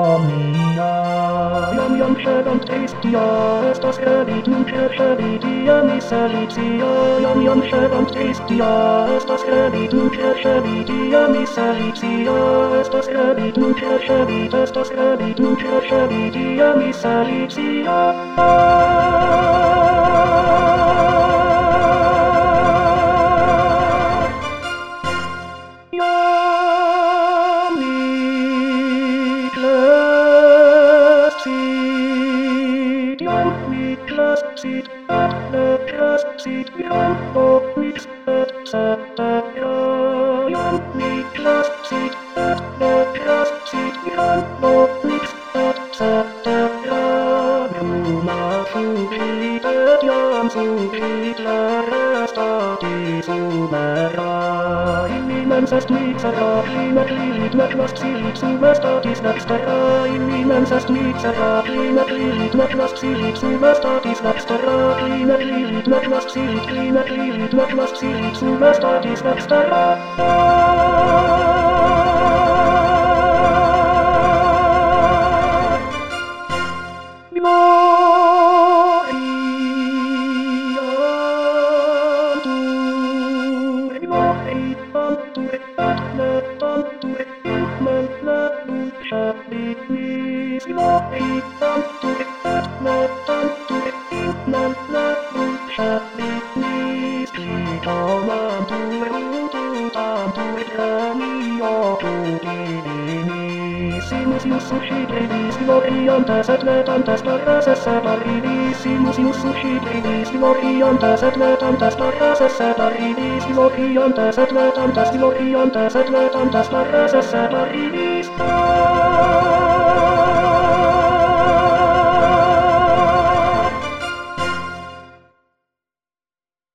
Yum yum and tasty, estas Shelidia mi Selicia. Yum yum and tasty, estas Shelidia mi Selicia. Estas Shelidia mi Selicia. Seed, at the just seed, young, mix, young, me just seed, at the just seed, young, mix, Yuma sushi, yam sushi, resta di sumera. Immensest mixera, klimat, must see, sumestatis nextera. Immensest mixera, klimat, must see, sumestatis nextera. Klimat, must see, klimat, must see, sumestatis nextera. Sushi baby, Simoriantas atletantas parras separini. Sushi baby, Simoriantas atletantas parras separini. Simoriantas atletantas parras separini.